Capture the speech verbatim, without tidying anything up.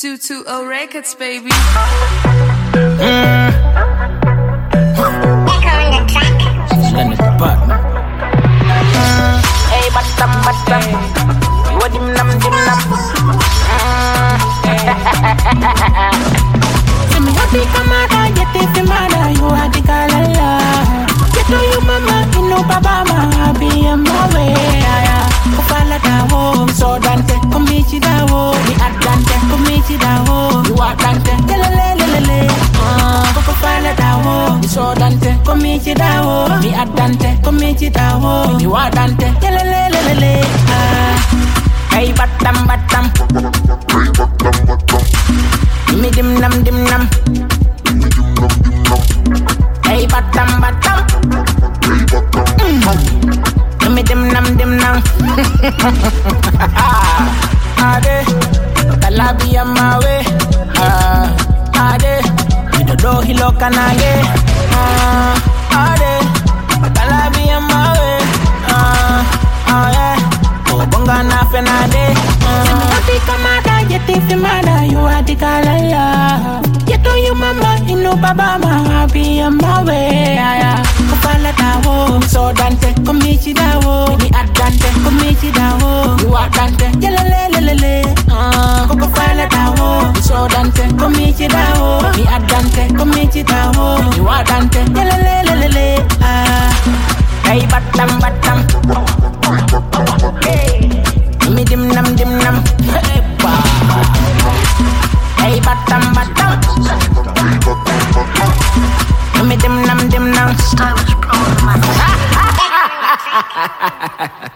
two two zero Records, baby. Mm. In the department. Mm. Hey, batam batam. You want dim nam dim nam. See me happy kamada, get it mada. You are the galala. Get to you mama, you know baba ma be a mawe. Kufala dawo, so dante, komichi dawo, mi adante, komichi dawo, you are dante, lele lele lele. Ah, kufala dawo, so dante, komichi dawo, mi adante, komichi dawo, you are dante, lele lele lele. Ah, hey batam batam, hey batam batam, me dim nam dim nam, me dim nam dim nam, hey batam batam, hey batam batam. me dim nam dim nam. Ade, Kalabi amawe. Ade, Midodo hilo kanage. Ade, Kalabi amawe. Ade, Obonga na fenade. happy kamada, get it mada. You are the galala. Get to you mama, you know baba ma be a mawe. Kufala dawo, So dante, komichi dawo, mi adante, komichi dawo, you are dante. lele lele lele. Ah, Koko fala dawo, so dante, komichi dawo, mi adante, komichi dawo, you are dante. lele lele lele. Ah, Hey batam batam, hey, me dim nam dim nam. Hey ba, hey batam batam, me dim nam dim nam. Stylish problem.